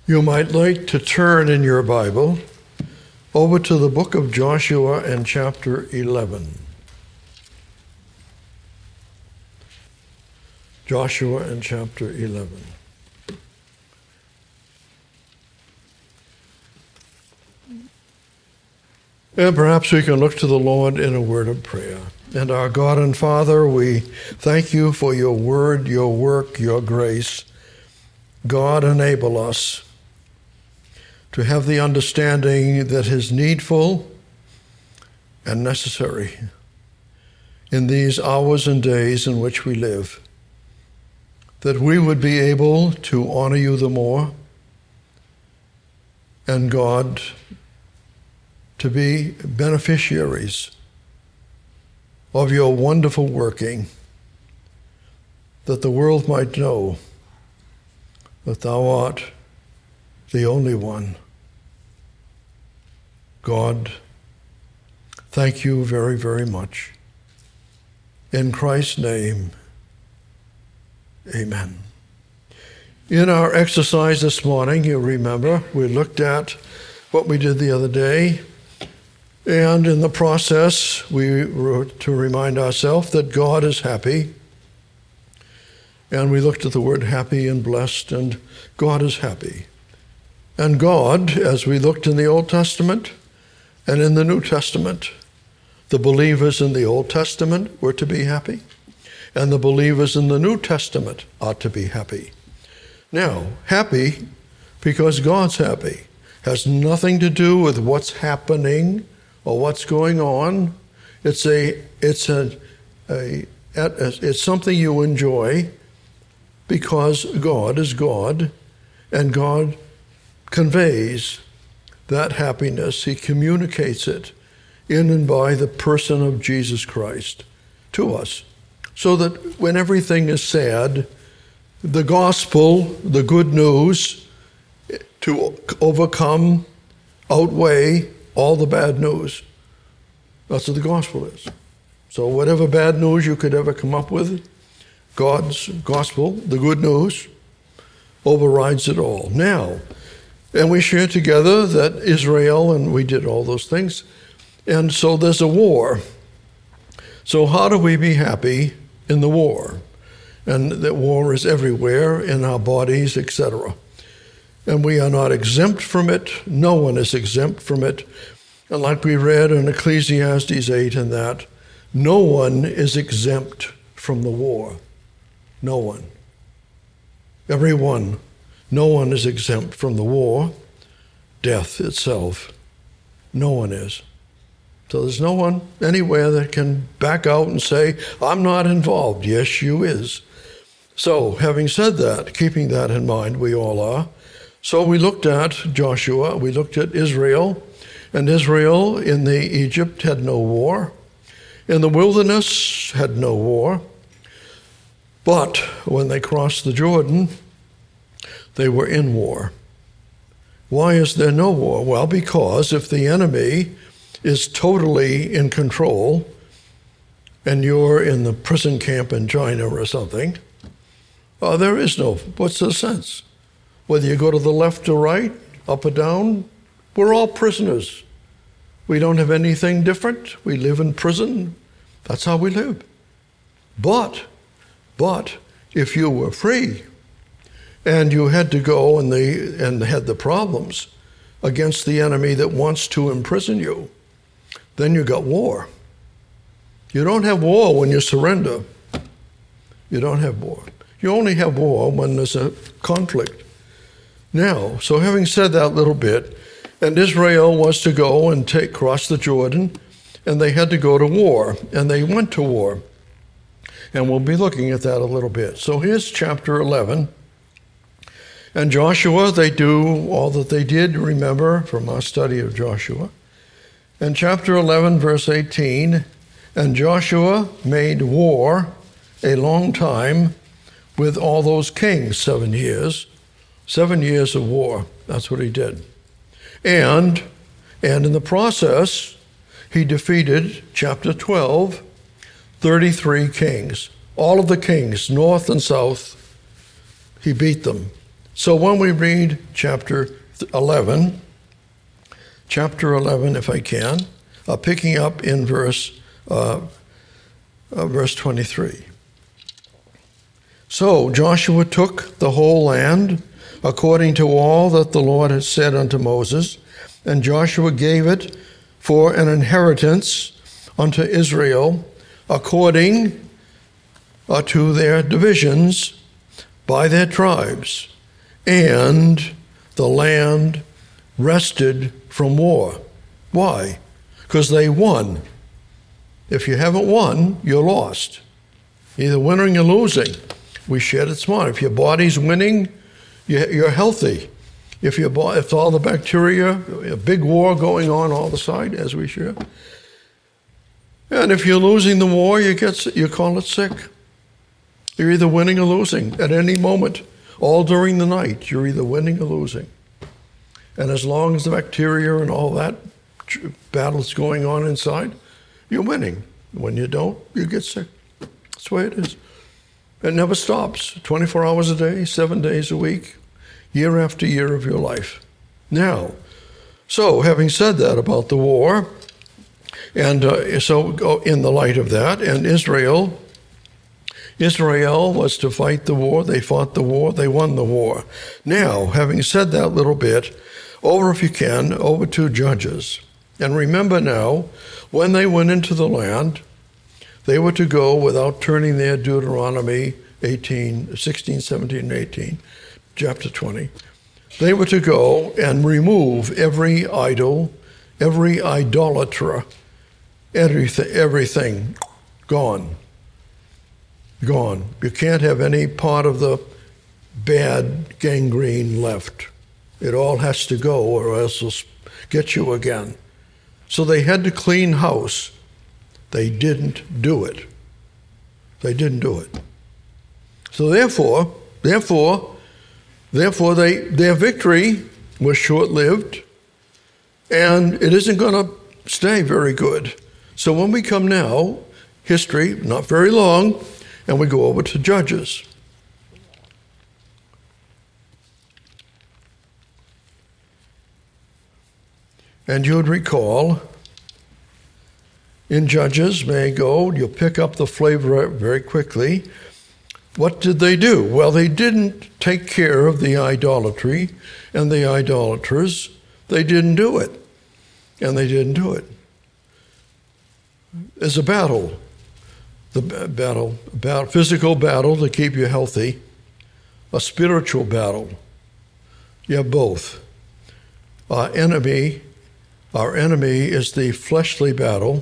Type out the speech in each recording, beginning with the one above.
You might like to turn in your Bible over to the book of Joshua and chapter 11. Joshua and chapter 11. And perhaps we can look to the Lord in a word of prayer. And our God and Father, we thank you for your word, your work, your grace. God, enable us to have the understanding that is needful and necessary in these hours and days in which we live, that we would be able to honor you the more, and God, to be beneficiaries of your wonderful working, that the world might know that thou art the only one. God, thank you very, very much. In Christ's name, amen. In our exercise this morning, you remember, we looked at what we did the other day, and in the process, we were to remind ourselves that God is happy. And we looked at the word happy and blessed, and God is happy. And God, as we looked in the Old Testament and in the New Testament, the believers in the Old Testament were to be happy, and the believers in the New Testament ought to be happy. Now, happy because God's happy has nothing to do with what's happening or what's going on. It's something you enjoy because God is God, and God conveys that happiness. He communicates it in and by the person of Jesus Christ to us, so that when everything is sad, the gospel, the good news, to overcome, outweigh all the bad news. That's what the gospel is. So whatever bad news you could ever come up with, God's gospel, the good news, overrides it all. Now, and we share together that Israel, and we did all those things, and so there's a war. So how do we be happy in the war? And that war is everywhere in our bodies, etc. And we are not exempt from it. No one is exempt from it. And like we read in Ecclesiastes 8 and that, no one is exempt from the war. No one. Everyone. No one is exempt from the war, death itself. No one is. So there's no one anywhere that can back out and say, I'm not involved. Yes, you is. So having said that, keeping that in mind, we all are. So we looked at Joshua, we looked at Israel, and Israel in the Egypt had no war. In the wilderness had no war. But when they crossed the Jordan, they were in war. Why is there no war? Well, because if the enemy is totally in control and you're in the prison camp in China or something, there is no, what's the sense? Whether you go to the left or right, up or down, we're all prisoners. We don't have anything different. We live in prison. That's how we live. But if you were free and you had to go and had the problems against the enemy that wants to imprison you, then you got war. You don't have war when you surrender. You don't have war. You only have war when there's a conflict. Now, so having said that little bit, and Israel was to go and cross the Jordan, and they had to go to war, and they went to war. And we'll be looking at that a little bit. So here's chapter 11. And Joshua, they do all that they did, remember, from our study of Joshua. And chapter 11, verse 18, and Joshua made war a long time with all those kings, 7 years. 7 years of war. That's what he did. And in the process, he defeated, chapter 12, 33 kings. All of the kings, north and south, he beat them. So when we read chapter 11, if I can, picking up in verse 23. So Joshua took the whole land according to all that the Lord had said unto Moses, and Joshua gave it for an inheritance unto Israel according to their divisions by their tribes. And the land rested from war. Why? Because they won. If you haven't won, you're lost. Either winning or losing. We shared it smart. If your body's winning, you're healthy. If all the bacteria, a big war going on all the side, as we share. And if you're losing the war, you call it sick. You're either winning or losing at any moment. All during the night, you're either winning or losing. And as long as the bacteria and all that battle's going on inside, you're winning. When you don't, you get sick. That's the way it is. It never stops. 24 hours a day, 7 days a week, year after year of your life. Now, so having said that about the war, and so in the light of that, and Israel was to fight the war. They fought the war. They won the war. Now, having said that little bit, over to Judges. And remember now, when they went into the land, they were to go without turning their Deuteronomy 16, 17, and 18, chapter 20. They were to go and remove every idol, every idolater, everything gone. Gone. You can't have any part of the bad gangrene left. It all has to go or else it'll get you again. So they had to clean house. They didn't do it. They didn't do it. So therefore, their victory was short-lived, and it isn't going to stay very good. So when we come now, history, not very long, and we go over to Judges. And you would recall, in Judges, you'll pick up the flavor very quickly. What did they do? Well, they didn't take care of the idolatry and the idolaters. They didn't do it. And they didn't do it. There's a battle. Physical battle to keep you healthy. A spiritual battle. You have both. Our enemy is the fleshly battle,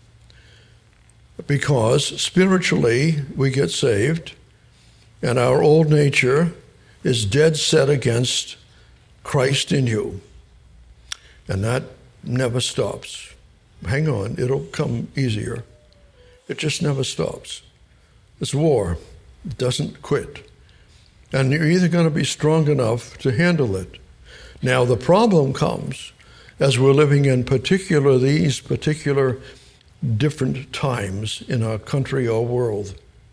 because spiritually we get saved and our old nature is dead set against Christ in you. And that never stops. Hang on, it'll come easier. It just never stops. It's war. It doesn't quit. And you're either going to be strong enough to handle it. Now the problem comes as we're living in these particular different times in our country or world.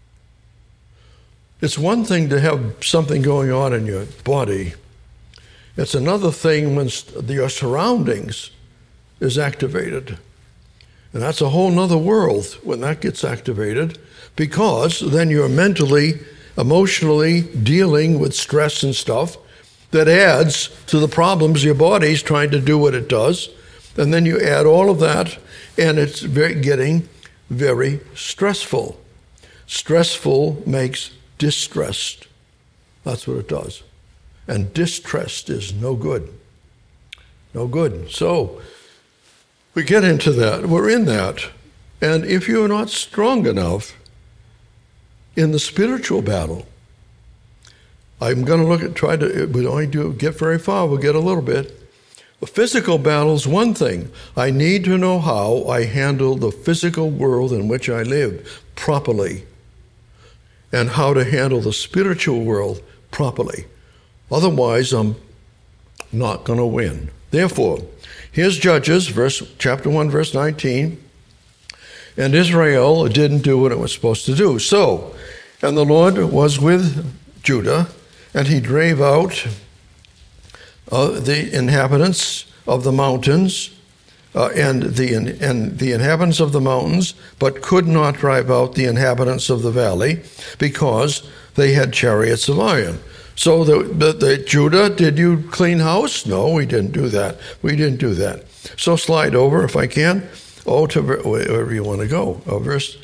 It's one thing to have something going on in your body. It's another thing when your surroundings is activated. And that's a whole nother world when that gets activated, because then you're mentally, emotionally dealing with stress and stuff that adds to the problems your body's trying to do what it does. And then you add all of that, and it's getting very stressful. Stressful makes distressed. That's what it does. And distressed is no good. No good. So we get into that. We're in that. And if you're not strong enough in the spiritual battle, I'm going to we don't get very far, we'll get a little bit. The physical battle is one thing. I need to know how I handle the physical world in which I live properly, and how to handle the spiritual world properly. Otherwise, I'm not going to win. Therefore, here's Judges, chapter 1, verse 19. And Israel didn't do what it was supposed to do. So, and the Lord was with Judah, And he drave out the inhabitants of the mountains, and the inhabitants of the mountains, but could not drive out the inhabitants of the valley, because they had chariots of iron. So the Judah, did you clean house? No, we didn't do that. We didn't do that. So slide over, if I can, to wherever you want to go. Verse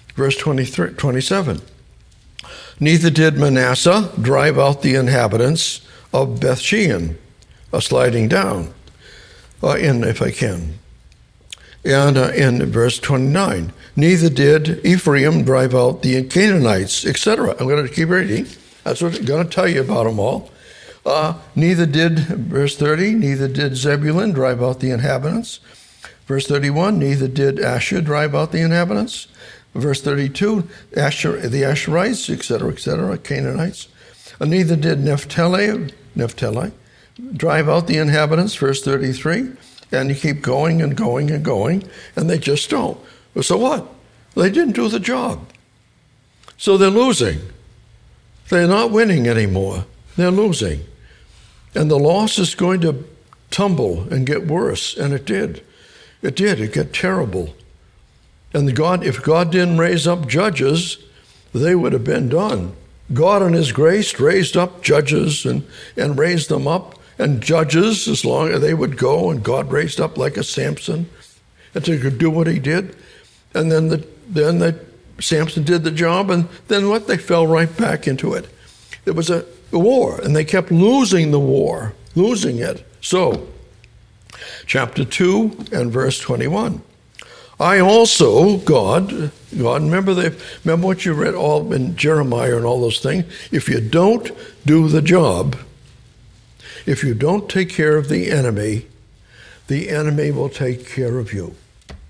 27. Neither did Manasseh drive out the inhabitants of Bethshean, sliding down, if I can. And in verse 29, neither did Ephraim drive out the Canaanites, etc. I'm going to keep reading. That's what I'm going to tell you about them all. Neither did, verse 30, neither did Zebulun drive out the inhabitants. Verse 31, neither did Asher drive out the inhabitants. Verse 32, the Asherites, etc., Canaanites. Neither did Naphtali drive out the inhabitants. Verse 33, and you keep going and going and going, and they just don't. So what? They didn't do the job. So they're losing. They're not winning anymore. They're losing. And the loss is going to tumble and get worse, and it did. It did. It got terrible. And if God didn't raise up judges, they would have been done. God in his grace raised up judges and raised them up, and judges, as long as they would go, and God raised up like a Samson, and to do what he did. And then Samson did the job, and then what? They fell right back into it. It was a war, and they kept losing the war, losing it. So, chapter 2 and verse 21. I also, God, remember what you read all in Jeremiah and all those things? If you don't do the job, if you don't take care of the enemy will take care of you.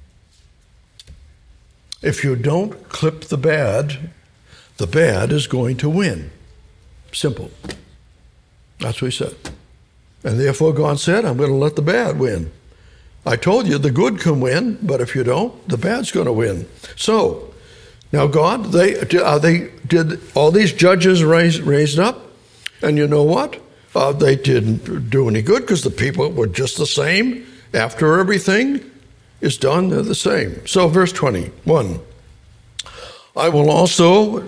If you don't clip the bad is going to win. Simple. That's what he said. And therefore God said, I'm going to let the bad win. I told you the good can win, but if you don't, the bad's going to win. So, now God, they did all these judges raised up, and you know what? They didn't do any good because the people were just the same. After everything is done, they're the same. So, verse 21. I also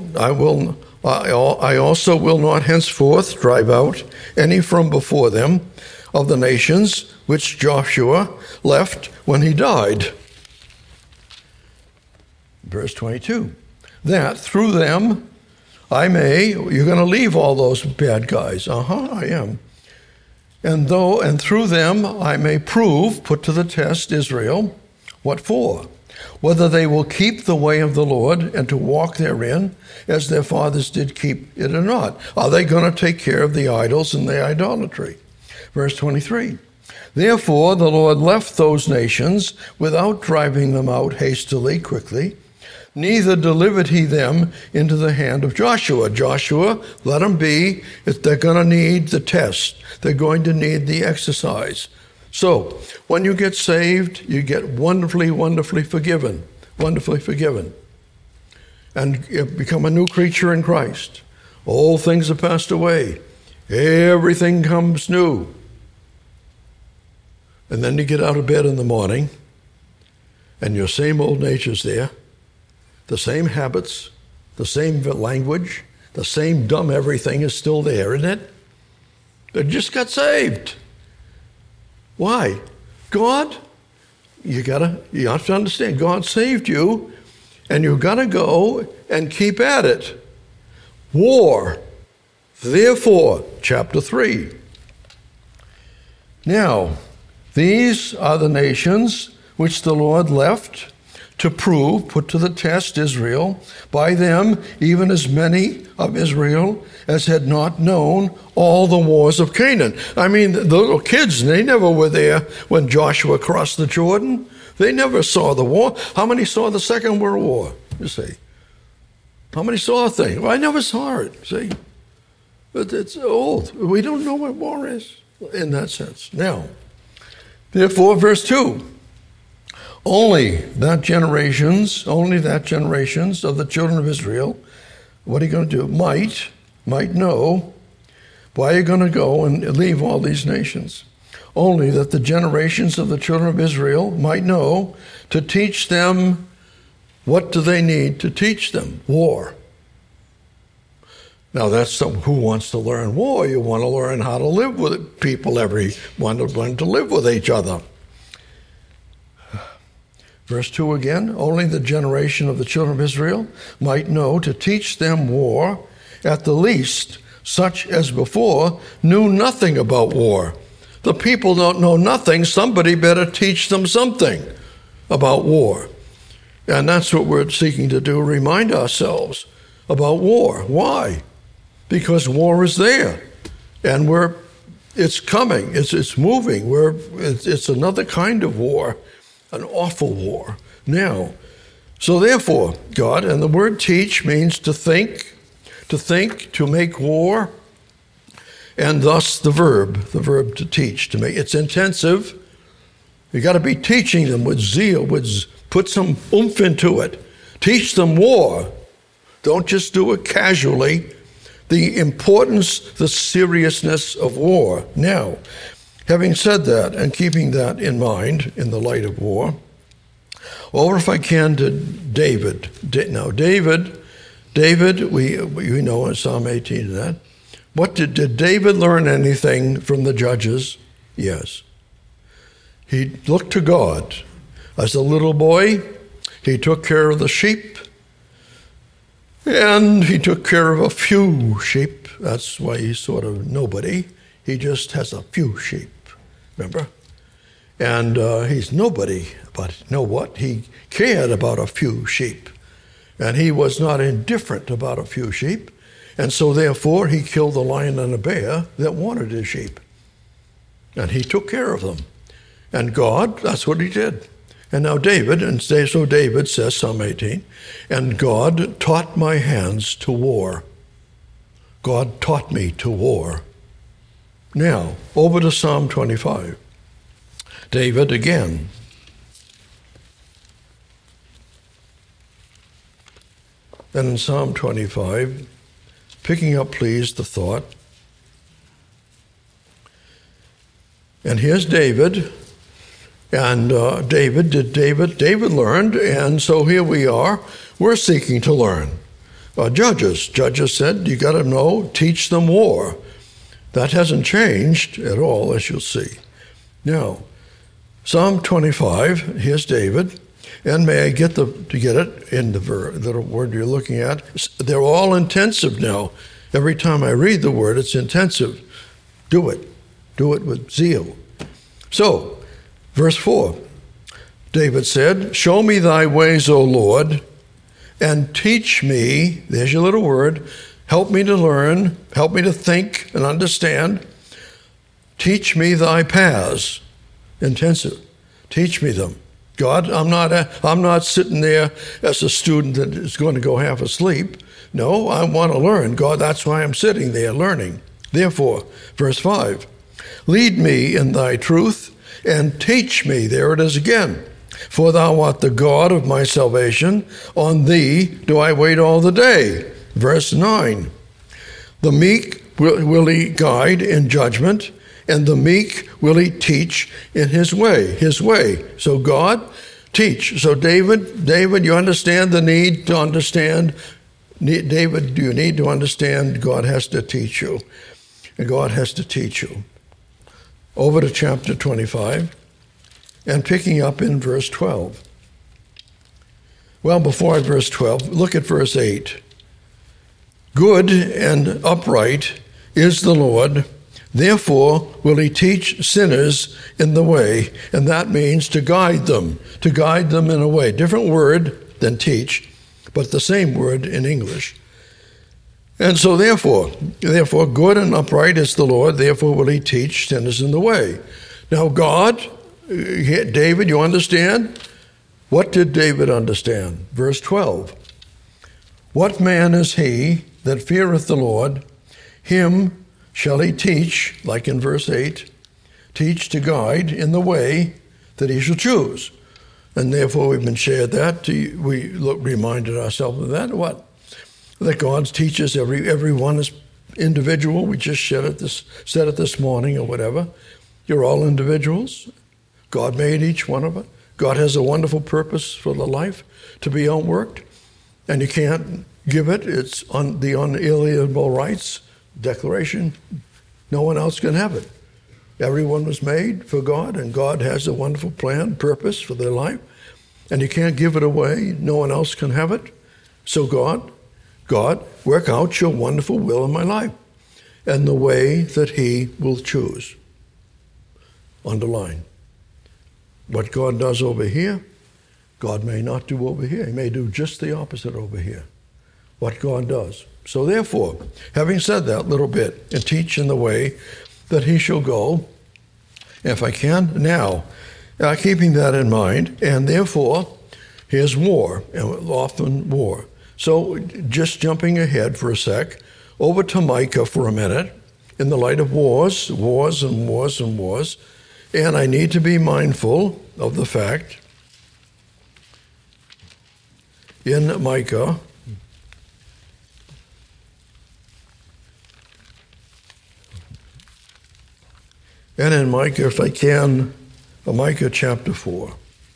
will not henceforth drive out any from before them of the nations which Joshua left when he died. Verse 22. That through them you're going to leave all those bad guys. I am. And through them I may put to the test Israel. What for? Whether they will keep the way of the Lord and to walk therein, as their fathers did keep it or not. Are they going to take care of the idols and the idolatry? Verse 23. Therefore the Lord left those nations without driving them out hastily, quickly. Neither delivered he them into the hand of Joshua. Joshua, let them be. They're going to need the test. They're going to need the exercise. So, when you get saved, you get wonderfully, wonderfully forgiven. Wonderfully forgiven. And you become a new creature in Christ. All things are passed away. Everything comes new. And then you get out of bed in the morning, and your same old nature's there. The same habits, the same language, the same dumb everything is still there, isn't it? They just got saved. Why? God, you have to understand, God saved you, and you've got to go and keep at it. War. Therefore, chapter 3. Now, these are the nations which the Lord left to put to the test Israel, by them even as many of Israel as had not known all the wars of Canaan. I mean, the little kids, they never were there when Joshua crossed the Jordan. They never saw the war. How many saw the Second World War, you see? How many saw a thing? Well, I never saw it, see? But it's old. We don't know what war is in that sense. Now, therefore, verse 2. Only that generations of the children of Israel, what are you going to do? Might know Why are you going to go and leave all these nations? Only that the generations of the children of Israel might know, to teach them. What do they need to teach them? War. Now that's who wants to learn war? You want to learn how to live with people. Everyone to learn to live with each other. Verse 2 again, only the generation of the children of Israel might know, to teach them war, at the least such as before knew nothing about war. The people don't know nothing. Somebody better teach them something about war. And that's what we're seeking to do, remind ourselves about war. Why? Because war is there, and it's coming, it's moving. It's another kind of war, an awful war now. So therefore, God, and the word teach means to think, to make war, and thus the verb to teach, to make. It's intensive. You got to be teaching them with zeal, put some oomph into it. Teach them war. Don't just do it casually. The importance, the seriousness of war. Now, having said that and keeping that in mind in the light of war, over if I can to David. Now, David, we know in Psalm 18 that. What did David learn anything from the judges? Yes. He looked to God. As a little boy, he took care of the sheep, and he took care of a few sheep. That's why he's sort of nobody. He just has a few sheep, remember? And he's nobody, but you know what? He cared about a few sheep, and he was not indifferent about a few sheep. And so therefore, he killed the lion and the bear that wanted his sheep. And he took care of them. And God, that's what he did. And now David, and so David says, Psalm 18, and God taught my hands to war. God taught me to war. Now, over to Psalm 25. David again. Then in Psalm 25, picking up, please, the thought. And here's David. And David learned, and so here we are. We're seeking to learn. Judges said, you got to know, teach them war. That hasn't changed at all, as you'll see. Now, Psalm 25, here's David. And may I get to get it in the word you're looking at. They're all intensive now. Every time I read the word, it's intensive. Do it. Do it with zeal. So, verse 4, David said, show me thy ways, O Lord, and teach me, there's your little word, help me to learn, help me to think and understand. Teach me thy paths. Intensive. Teach me them. God, I'm not sitting there as a student that is going to go half asleep. No, I want to learn. God, that's why I'm sitting there learning. Therefore, verse 5, lead me in thy truth and teach me. There it is again. For thou art the God of my salvation. On thee do I wait all the day. Verse 9, the meek will he guide in judgment, and the meek will he teach in his way. So God, teach. So David, you understand the need to understand. David, do you need to understand God has to teach you? And God has to teach you. Over to chapter 25, and picking up in verse 12. Well, before verse 12, look at verse 8. Good and upright is the Lord, therefore will he teach sinners in the way, and that means to guide them in a way. Different word than teach, but the same word in English. And so therefore, good and upright is the Lord, therefore will he teach sinners in the way. Now God, David, you understand? What did David understand? Verse 12. What man is he that feareth the Lord? Him shall he teach, like in verse 8, teach to guide in the way that he shall choose. And therefore we've been shared that. We reminded ourselves of that. What? That God teaches everyone is individual. We just said it this morning or whatever. You're all individuals. God made each one of us. God has a wonderful purpose for the life to be outworked, and you can't give it. It's on the unalienable rights declaration. No one else can have it. Everyone was made for God, and God has a wonderful plan, purpose for their life, and you can't give it away. No one else can have it. So God, work out your wonderful will in my life and the way that he will choose. Underline. What God does over here, God may not do over here. He may do just the opposite over here. What God does. So therefore, having said that little bit, and teach in the way that he shall go, if I can, now, keeping that in mind, and therefore, here's war, and often war. So just jumping ahead for a sec, over to Micah for a minute, in the light of wars, and I need to be mindful of the fact in Micah, and in Micah, if I can, Micah chapter 4.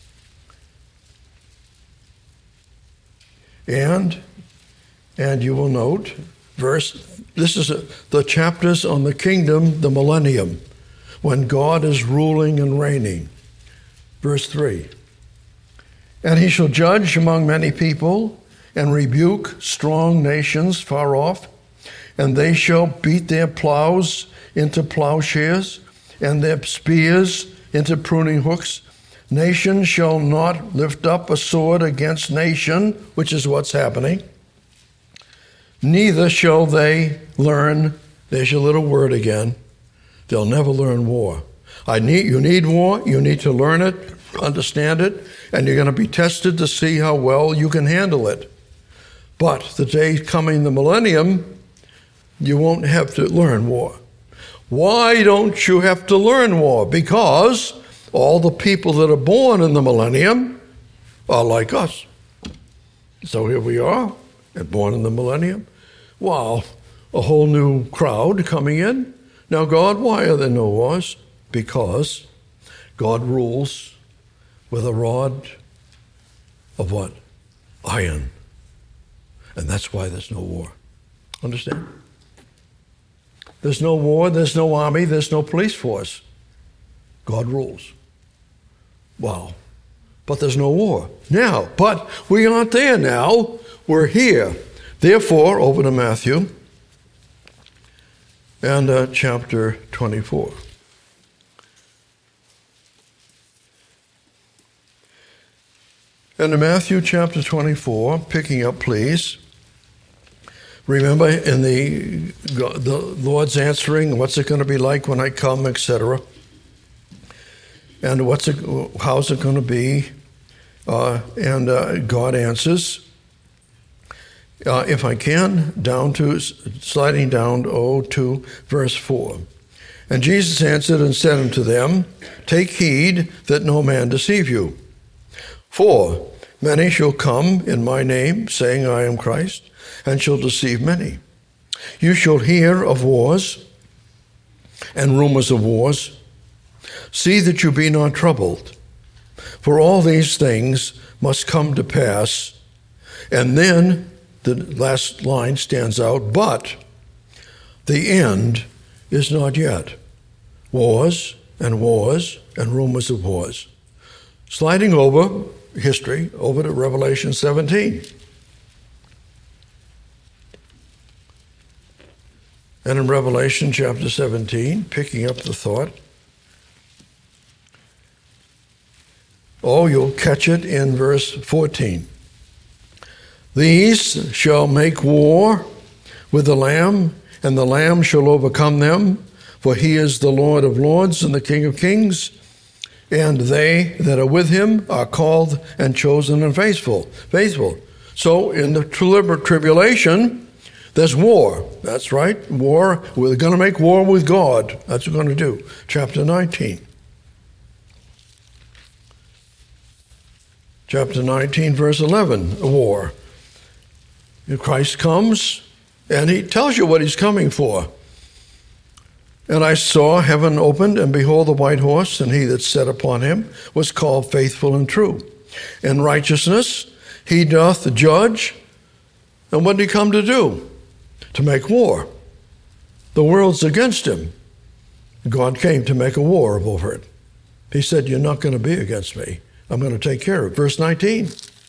And you will note, this is the chapters on the kingdom, the millennium, when God is ruling and reigning. Verse 3. And he shall judge among many people and rebuke strong nations far off, and they shall beat their plows into plowshares and their spears into pruning hooks. Nation shall not lift up a sword against nation, which is what's happening. Neither shall they learn, there's your little word again, they'll never learn war. You need war, you need to learn it, understand it, and you're going to be tested to see how well you can handle it. But the day coming, the millennium, you won't have to learn war. Why don't you have to learn war? Because all the people that are born in the millennium are like us. So here we are, and born in the millennium. Wow, a whole new crowd coming in. Now, God, why are there no wars? Because God rules with a rod of what? Iron. And that's why there's no war. Understand? There's no war, there's no army, there's no police force. God rules. Wow. But there's no war. Now, but we aren't there now. We're here. Therefore, over to Matthew and chapter 24. And in Matthew chapter 24, picking up, please. Remember in the Lord's answering, what's it going to be like when I come, etc. And how's it going to be? And God answers, if I can, sliding down to verse 4. And Jesus answered and said unto them, take heed that no man deceive you. For many shall come in my name, saying, I am Christ, and shall deceive many. You shall hear of wars and rumors of wars. See that you be not troubled, for all these things must come to pass. And then the last line stands out, but the end is not yet. Wars and rumors of wars. Sliding over history, over to Revelation 17. And in Revelation chapter 17, picking up the thought, you'll catch it in verse 14. These shall make war with the Lamb, and the Lamb shall overcome them, for he is the Lord of lords and the King of kings, and they that are with him are called and chosen and faithful. So in the tribulation, there's war. That's right, war. We're going to make war with God. That's what we're going to do. Chapter 19. Chapter 19, verse 11, war. Christ comes, And he tells you what he's coming for. And I saw heaven opened, and behold, the white horse, and he that sat upon him was called Faithful and True. In righteousness he doth judge. And what did he come to do? To make war. The world's against him. God came to make a war over it. He said, you're not going to be against me. I'm going to take care of it. Verse 19.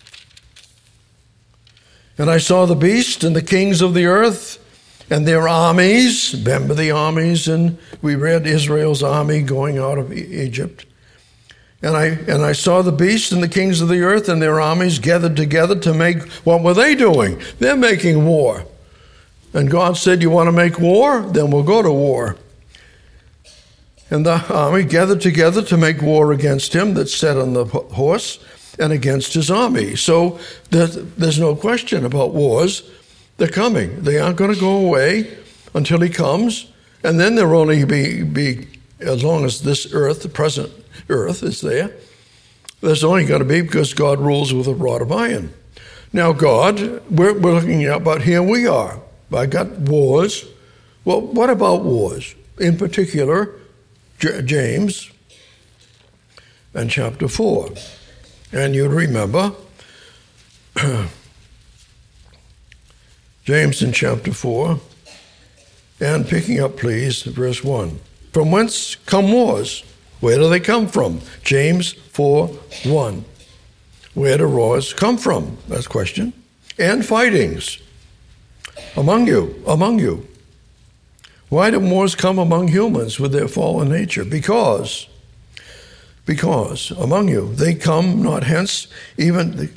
And I saw the beast and the kings of the earth and their armies. Remember the armies? And we read Israel's army going out of Egypt. And I saw the beast and the kings of the earth and their armies gathered together to make, what were they doing? They're making war. And God said, you want to make war? Then we'll go to war. And the army gathered together to make war against him that sat on the horse and against his army. So there's no question about wars. They're coming. They aren't going to go away until he comes. And then there'll only be as long as this earth, the present earth, is there, there's only going to be because God rules with a rod of iron. Now God, we're looking at, but here we are. I got wars. Well, what about wars? In particular, James and chapter 4. And you'd remember James in chapter 4, and picking up, please, verse 1. From whence come wars? Where do they come from? James 4:1. Where do wars come from? That's the question. And fightings among you. Why do wars come among humans with their fallen nature? Because among you they come not hence, even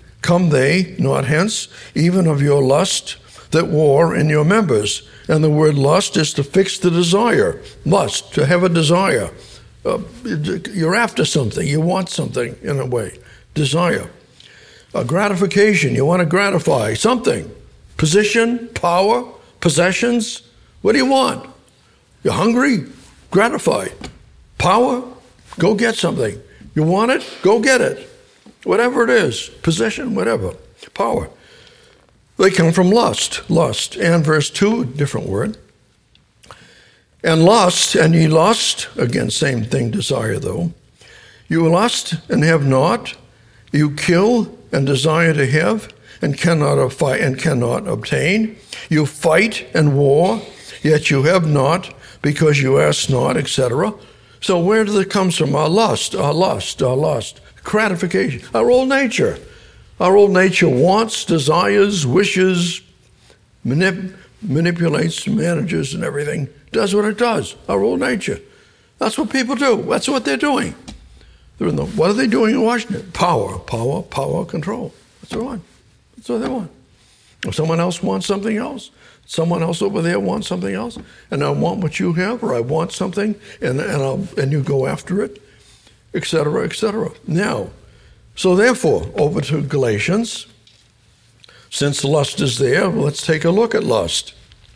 of your lust that war in your members. And the word lust is to fix the desire. Lust, to have a desire. You're after something. You want something in a way. Desire. A gratification. You want to gratify something. Position, power, possessions. What do you want? You're hungry? Gratify. Power? Go get something. You want it? Go get it. Whatever it is. Possession, whatever. Power. They come from lust. Lust. And verse 2, different word. And lust, and ye lust, again, same thing, desire though. You lust and have not. You kill and desire to have and cannot obtain. You fight and war, yet you have not, because you ask not, etc. So where does it come from? Our lust. Gratification. Our old nature. Our old nature wants, desires, wishes, manipulates, manages, and everything. Does what it does. Our old nature. That's what people do. That's what they're doing. What are they doing in Washington? Power, control. That's what they want. That's what they want. If someone else wants something else, someone else over there wants something else, and I want what you have, or I want something, and you go after it, etc., etc. Now, so therefore, over to Galatians. Since lust is there, let's take a look at lust.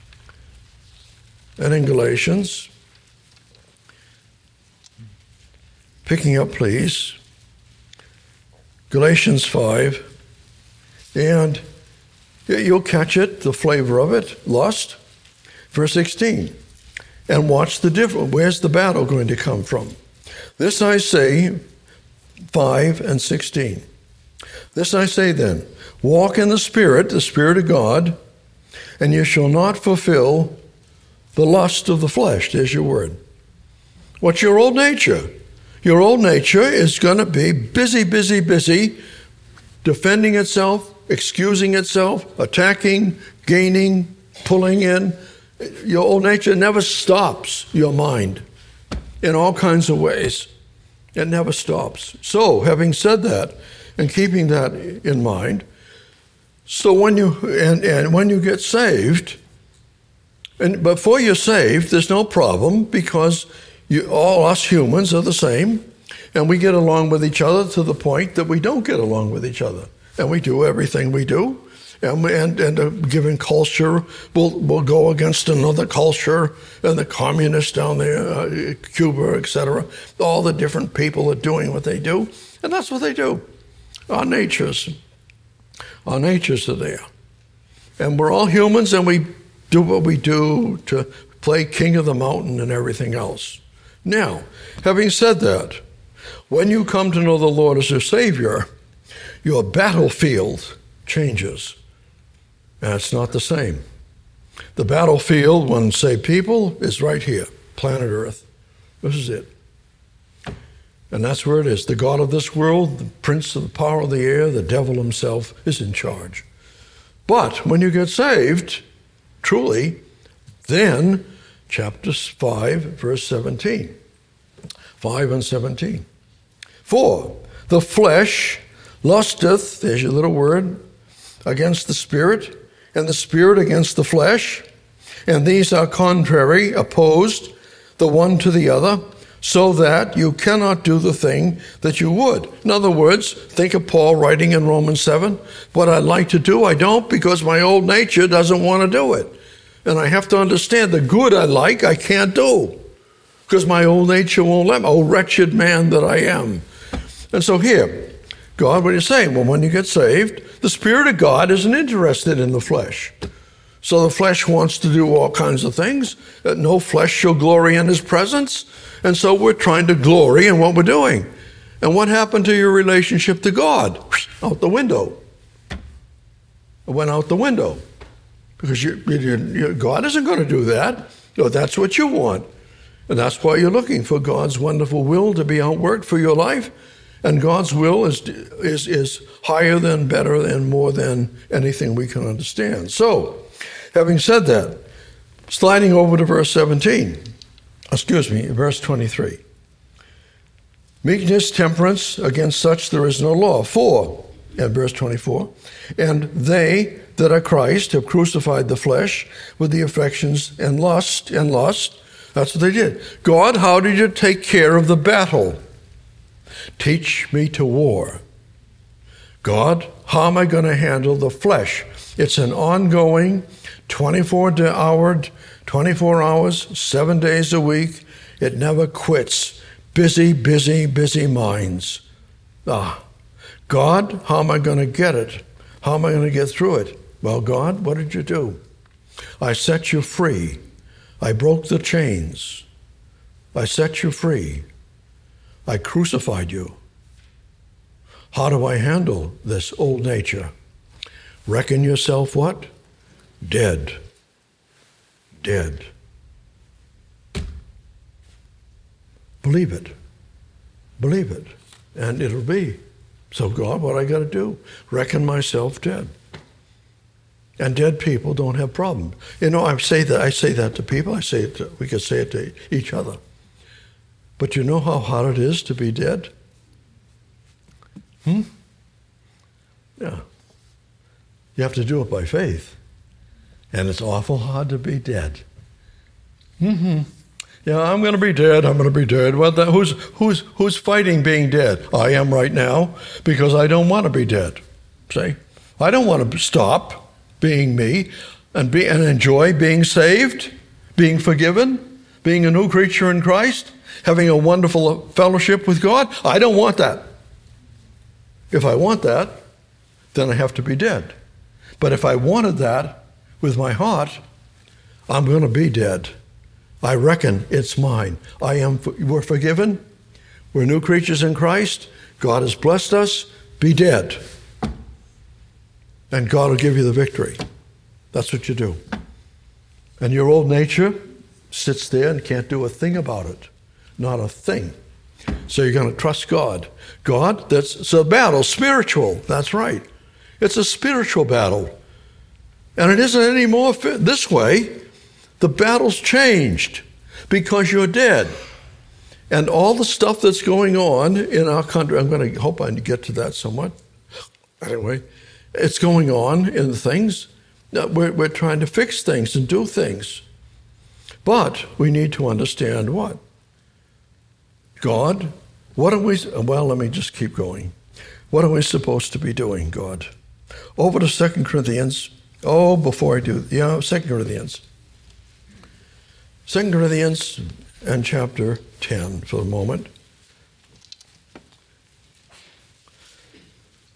And in Galatians, picking up, please, Galatians 5, and you'll catch it, the flavor of it, lust. Verse 16, and watch the difference. Where's the battle going to come from? This I say, 5 and 16. This I say then, walk in the Spirit of God, and you shall not fulfill the lust of the flesh. There's your word. What's your old nature? Your old nature is going to be busy, defending itself, excusing itself, attacking, gaining, pulling in. Your old nature never stops your mind in all kinds of ways. It never stops. So, having said that, and keeping that in mind, so when you get saved, and before you're saved, there's no problem because all us humans are the same, and we get along with each other to the point that we don't get along with each other, and we do everything we do, and a given culture will go against another culture, and the communists down there, Cuba, etc. All the different people are doing what they do, and that's what they do. Our natures are there, and we're all humans, and we do what we do, to play king of the mountain and everything else. Now, having said that, when you come to know the Lord as your Savior, your battlefield changes. And it's not the same. The battlefield, when saved people, is right here, planet Earth. This is it. And that's where it is. The god of this world, the prince of the power of the air, the devil himself, is in charge. But when you get saved, truly, then, chapter 5, verse 17. 5 and 17. For the flesh lusteth, there's your little word, against the spirit, and the spirit against the flesh, and these are contrary, opposed, the one to the other, so that you cannot do the thing that you would. In other words, think of Paul writing in Romans 7, what I'd like to do, I don't, because my old nature doesn't want to do it. And I have to understand the good I like, I can't do, because my old nature won't let me. Oh, wretched man that I am. And so here, God, what are you saying? Well, when you get saved, the Spirit of God isn't interested in the flesh. So the flesh wants to do all kinds of things. No flesh shall glory in his presence. And so we're trying to glory in what we're doing. And what happened to your relationship to God? Out the window. It went out the window. Because God isn't going to do that. No, that's what you want. And that's why you're looking for God's wonderful will to be outworked for your life. And God's will is higher than, better than, more than anything we can understand. So, having said that, sliding over to verse 23. Meekness, temperance, against such there is no law. For, and verse 24, and they that are Christ have crucified the flesh with the affections and lust. That's what they did. God, how did you take care of the battle? Teach me to war. God, how am I going to handle the flesh? It's an ongoing 24 hours, 7 days a week. It never quits. Busy, busy, busy minds. God, how am I going to get it? How am I going to get through it? Well, God, what did you do? I set you free. I broke the chains. I set you free. I crucified you. How do I handle this old nature? Reckon yourself what? Dead. Dead. Believe it. Believe it. And it'll be. So God, what I got to do? Reckon myself dead. And dead people don't have problems. You know, I say that to people. We could say it to each other. But you know how hard it is to be dead? Yeah. You have to do it by faith. And it's awful hard to be dead. Yeah, I'm going to be dead. I'm going to be dead. Well, who's fighting being dead? I am right now because I don't want to be dead. See? I don't want to stop being me and enjoy being saved, being forgiven, being a new creature in Christ, having a wonderful fellowship with God. I don't want that. If I want that, then I have to be dead. But if I wanted that with my heart, I'm going to be dead. I reckon it's mine. We're forgiven. We're new creatures in Christ. God has blessed us. Be dead. And God will give you the victory. That's what you do. And your old nature sits there and can't do a thing about it. Not a thing. So you're going to trust God. God, it's a battle, spiritual. That's right. It's a spiritual battle. And it isn't anymore this way. The battle's changed because you're dead. And all the stuff that's going on in our country, hope I get to that somewhat. Anyway, it's going on in the things. We're trying to fix things and do things. But we need to understand what? God, what are we, well, let me just keep going. What are we supposed to be doing, God? Over to 2 Corinthians. Oh, before I do, 2 Corinthians. 2 Corinthians and chapter 10 for the moment.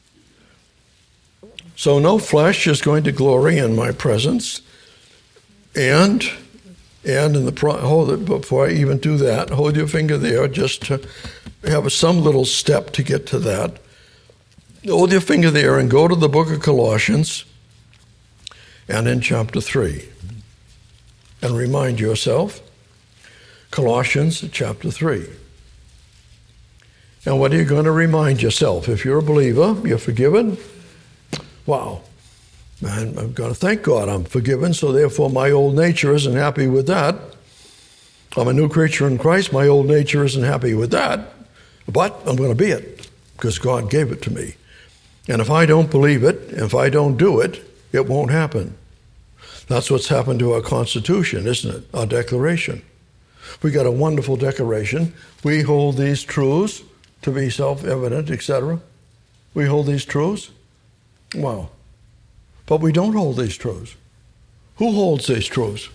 So no flesh is going to glory in my presence. And in the hold it before I even do that. Hold your finger there, just to have some little step to get to that. Hold your finger there and go to the book of Colossians, and in chapter 3, and remind yourself, Colossians chapter 3. And what are you going to remind yourself? If you're a believer, you're forgiven. Wow. Man, I've got to thank God I'm forgiven, so therefore my old nature isn't happy with that. I'm a new creature in Christ. My old nature isn't happy with that. But I'm going to be it because God gave it to me. And if I don't believe it, if I don't do it, it won't happen. That's what's happened to our Constitution, isn't it? Our Declaration. We got a wonderful declaration. We hold these truths to be self-evident, etc. We hold these truths. Wow. But we don't hold these truths. Who holds these truths?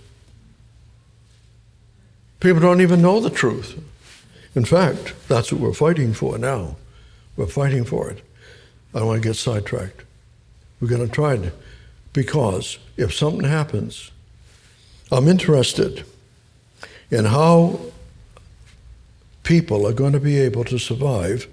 People don't even know the truth. In fact, that's what we're fighting for now. We're fighting for it. I don't want to get sidetracked. We're going to try to, because if something happens, I'm interested in how people are going to be able to survive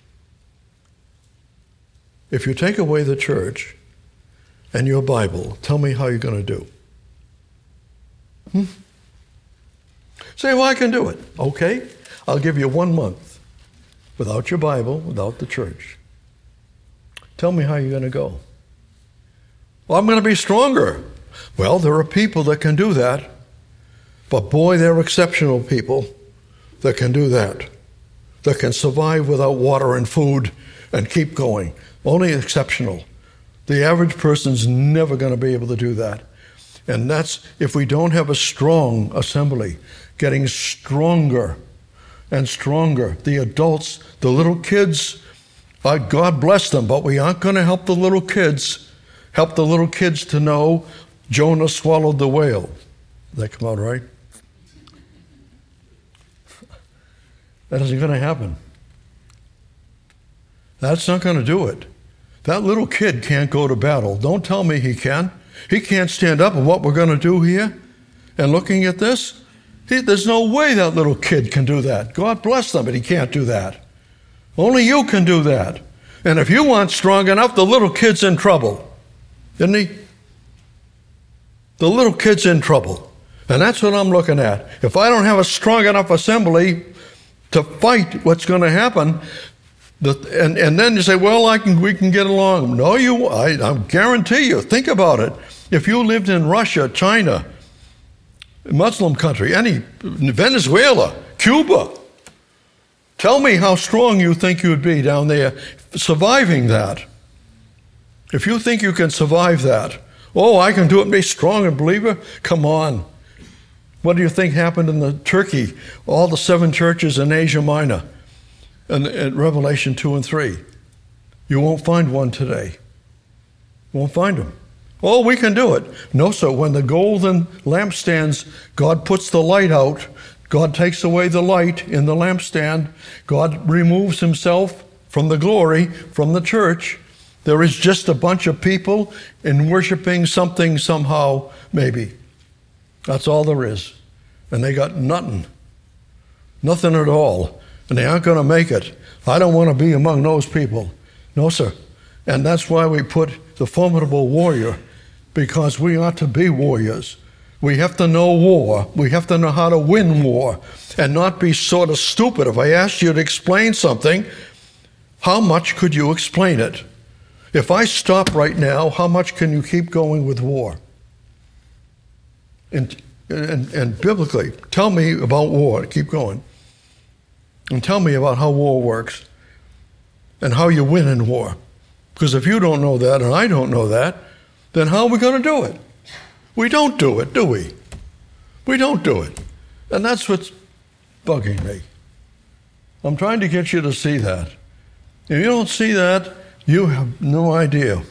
if you take away the church and your Bible. Tell me how you're going to do. Say, well, I can do it. Okay, I'll give you 1 month without your Bible, without the church. Tell me how you're going to go. Well, I'm going to be stronger. Well, there are people that can do that. But boy, they're exceptional people that can do that. That can survive without water and food and keep going. Only exceptional. The average person's never going to be able to do that. And that's if we don't have a strong assembly, getting stronger and stronger. The adults, the little kids, God bless them, but we aren't going to help the little kids. Help the little kids to know Jonah swallowed the whale. Did that come out right? That isn't going to happen. That's not going to do it. That little kid can't go to battle. Don't tell me he can. He can't stand up and what we're going to do here. And looking at this, there's no way that little kid can do that. God bless them, but he can't do that. Only you can do that. And if you aren't strong enough, the little kid's in trouble. Isn't he? The little kid's in trouble. And that's what I'm looking at. If I don't have a strong enough assembly to fight what's going to happen, and then you say, well, we can get along. No, I guarantee you, think about it. If you lived in Russia, China, Muslim country, Venezuela, Cuba, tell me how strong you think you'd be down there surviving that. If you think you can survive that, I can do it and be strong and believer, come on. What do you think happened in Turkey, all the 7 churches in Asia Minor? And at Revelation 2 and 3. You won't find one today. Won't find them. Oh, we can do it. No, sir. When the golden lampstands, God puts the light out. God takes away the light in the lampstand. God removes himself from the glory, from the church. There is just a bunch of people in worshiping something somehow, maybe. That's all there is. And they got nothing. Nothing at all. And they aren't going to make it. I don't want to be among those people. No, sir. And that's why we put the formidable warrior, because we ought to be warriors. We have to know war. We have to know how to win war and not be sort of stupid. If I asked you to explain something, how much could you explain it? If I stop right now, how much can you keep going with war? And biblically, tell me about war. Keep going. And tell me about how war works and how you win in war. Because if you don't know that and I don't know that, then how are we going to do it? We don't do it, do we? We don't do it. And that's what's bugging me. I'm trying to get you to see that. If you don't see that, you have no idea.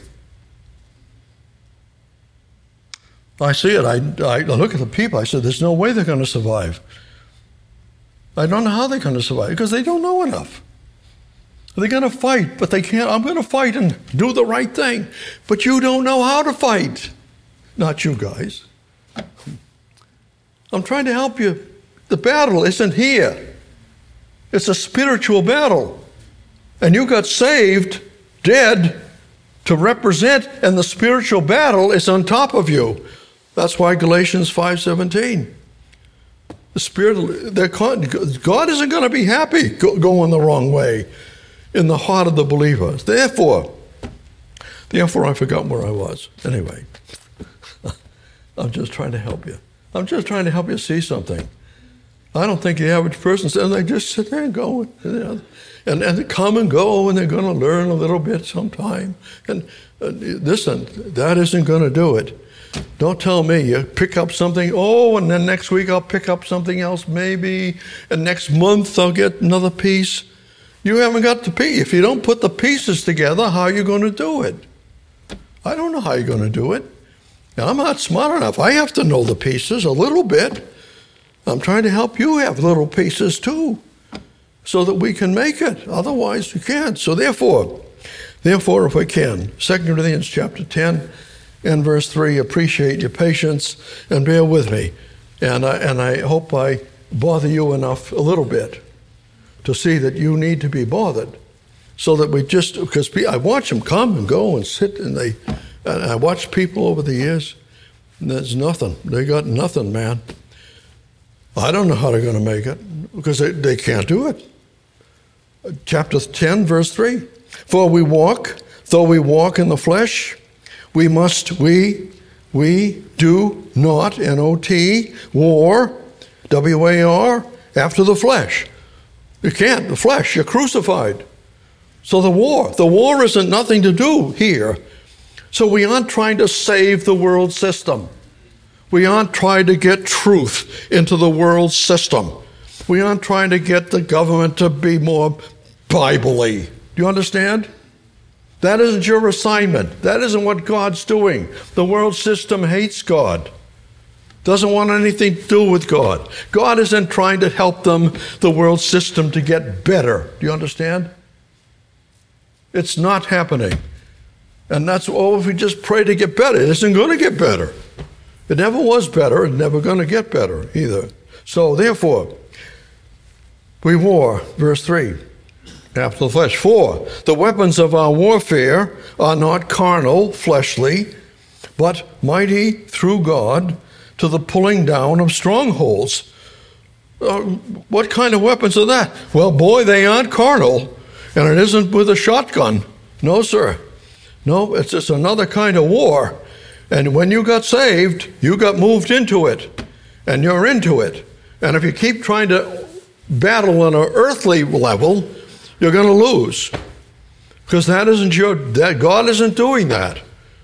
I see it. I look at the people. I said, there's no way they're going to survive. I don't know how they're going to survive because they don't know enough. They're going to fight, but they can't. I'm going to fight and do the right thing. But you don't know how to fight. Not you guys. I'm trying to help you. The battle isn't here. It's a spiritual battle. And you got saved, dead, to represent, and the spiritual battle is on top of you. That's why Galatians 5:17. The Spirit, God isn't going to be happy going the wrong way in the heart of the believers. Therefore, I forgot where I was. Anyway, I'm just trying to help you. I'm just trying to help you see something. I don't think the average person says, they just sit there and go, and they come and go, and they're going to learn a little bit sometime. And listen, that isn't going to do it. Don't tell me you pick up something, and then next week I'll pick up something else maybe, and next month I'll get another piece. You haven't got the piece. If you don't put the pieces together, how are you going to do it? I don't know how you're going to do it. I'm not smart enough. I have to know the pieces a little bit. I'm trying to help you have little pieces too, so that we can make it. Otherwise, you can't. So therefore, if we can, 2 Corinthians chapter 10 and verse 3, appreciate your patience and bear with me. And I hope I bother you enough a little bit to see that you need to be bothered, so that because I watch them come and go and sit, and I watch people over the years, and there's nothing. They got nothing, man. I don't know how they're going to make it, because they can't do it. Chapter 10, verse 3. For though we walk in the flesh, we do not, N-O-T, war, W-A-R, after the flesh. You can't, the flesh, you're crucified. So the war isn't nothing to do here. So we aren't trying to save the world system. We aren't trying to get truth into the world system. We aren't trying to get the government to be more Bible-y. Do you understand? That isn't your assignment. That isn't what God's doing. The world system hates God. Doesn't want anything to do with God. God isn't trying to help them, the world system, to get better. Do you understand? It's not happening. And that's if we just pray to get better. It isn't going to get better. It never was better. It's never going to get better either. So therefore, we war, verse 3, after the flesh. For the weapons of our warfare are not carnal, fleshly, but mighty through God to the pulling down of strongholds. What kind of weapons are that? Well, boy, they aren't carnal, and it isn't with a shotgun. No, sir. No, it's just another kind of war. And when you got saved, you got moved into it, and you're into it. And if you keep trying to battle on an earthly level, you're going to lose, because God isn't doing that.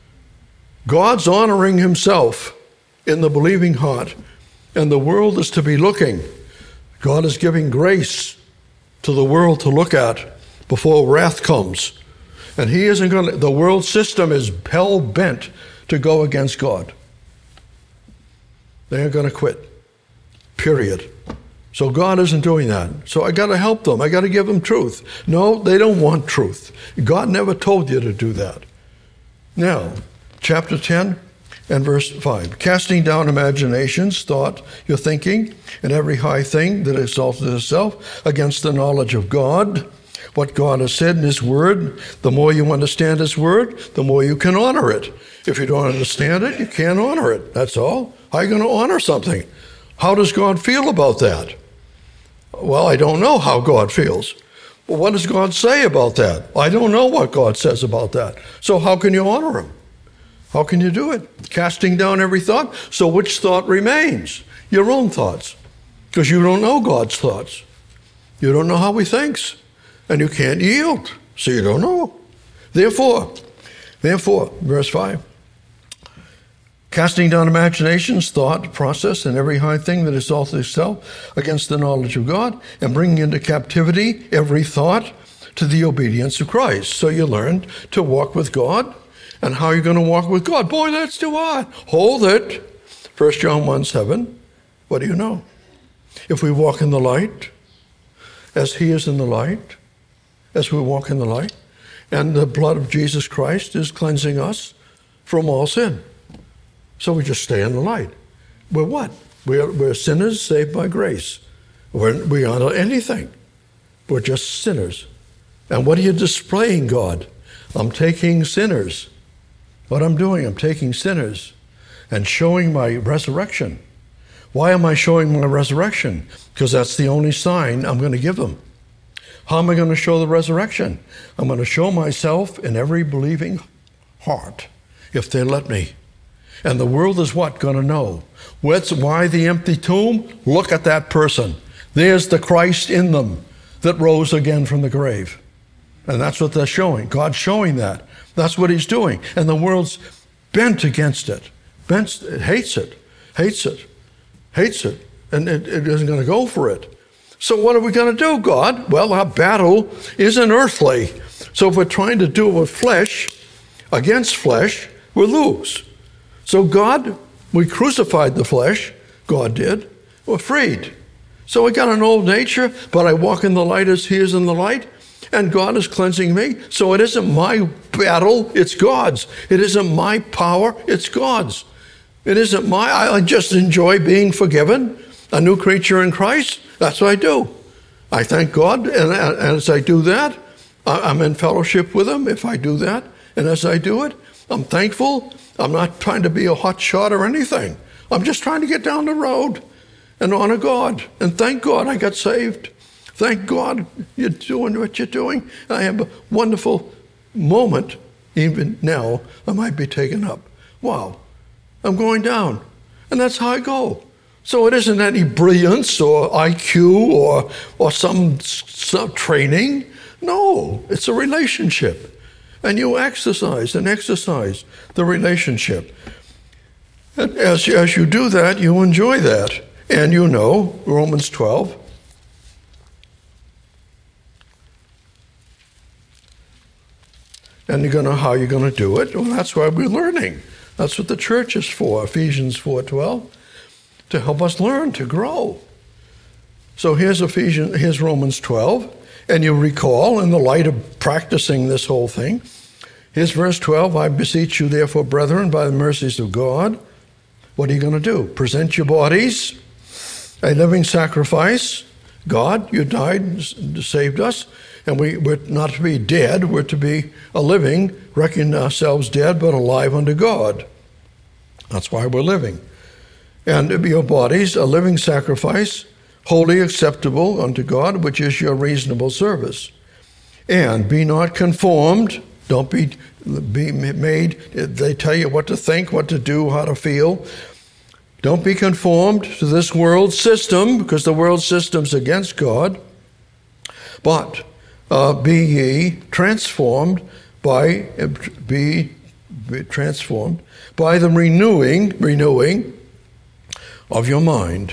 God's honoring himself in the believing heart, and the world is to be looking. God is giving grace to the world to look at before wrath comes. And he isn't going to, the world system is hell-bent to go against God. They are going to quit, period. So God isn't doing that. So I got to help them. I got to give them truth. No, they don't want truth. God never told you to do that. Now, chapter 10 and verse 5. Casting down imaginations, thought, your thinking, and every high thing that exalted itself against the knowledge of God. What God has said in his word, the more you understand his word, the more you can honor it. If you don't understand it, you can't honor it. That's all. How are you going to honor something? How does God feel about that? Well, I don't know how God feels. Well, what does God say about that? I don't know what God says about that. So how can you honor him? How can you do it? Casting down every thought. So which thought remains? Your own thoughts. Because you don't know God's thoughts. You don't know how he thinks. And you can't yield. So you don't know. Therefore, verse 5. Casting down imaginations, thought, process, and every high thing that exalts itself against the knowledge of God, and bringing into captivity every thought to the obedience of Christ. So you learned to walk with God. And how are you going to walk with God? Boy, that's too hard. Hold it. 1 John 1:7. What do you know? If we walk in the light, as he is in the light, as we walk in the light, and the blood of Jesus Christ is cleansing us from all sin. So we just stay in the light. We're what? We're sinners saved by grace. We aren't anything. We're just sinners. And what are you displaying, God? I'm taking sinners. What I'm doing, I'm taking sinners and showing my resurrection. Why am I showing my resurrection? Because that's the only sign I'm going to give them. How am I going to show the resurrection? I'm going to show myself in every believing heart, if they let me. And the world is what? Going to know. Why the empty tomb? Look at that person. There's the Christ in them that rose again from the grave. And that's what they're showing. God's showing that. That's what he's doing. And the world's bent against it. It hates it, and it isn't going to go for it. So what are we going to do, God? Well, our battle isn't earthly. So if we're trying to do it with flesh, against flesh, we'll lose. So God, we crucified the flesh, God did, we're freed. So we got an old nature, but I walk in the light as he is in the light, and God is cleansing me. So it isn't my battle, it's God's. It isn't my power, it's God's. It isn't I just enjoy being forgiven, a new creature in Christ. That's what I do. I thank God, and as I do that, I'm in fellowship with him if I do that. And as I do it, I'm thankful. I'm not trying to be a hot shot or anything. I'm just trying to get down the road and honor God. And thank God I got saved. Thank God you're doing what you're doing. I have a wonderful moment. Even now, I might be taken up. Wow. I'm going down. And that's how I go. So it isn't any brilliance or IQ or some training. No, it's a relationship. And you exercise the relationship. And as you do that, you enjoy that. And you know, Romans 12. And how you're going to do it. Well, that's why we're learning. That's what the church is for, Ephesians 4:12, to help us learn, to grow. So here's Romans 12, and you recall, in the light of practicing this whole thing, here's verse 12, I beseech you therefore, brethren, by the mercies of God. What are you going to do? Present your bodies a living sacrifice. God, you died and saved us, and we're not to be dead, we're to be a living, reckon ourselves dead, but alive unto God. That's why we're living. And your bodies, a living sacrifice, wholly acceptable unto God, which is your reasonable service. And be not conformed, don't be made, they tell you what to think, what to do, how to feel. Don't be conformed to this world system, because the world system's against God, but be ye transformed by the renewing of your mind,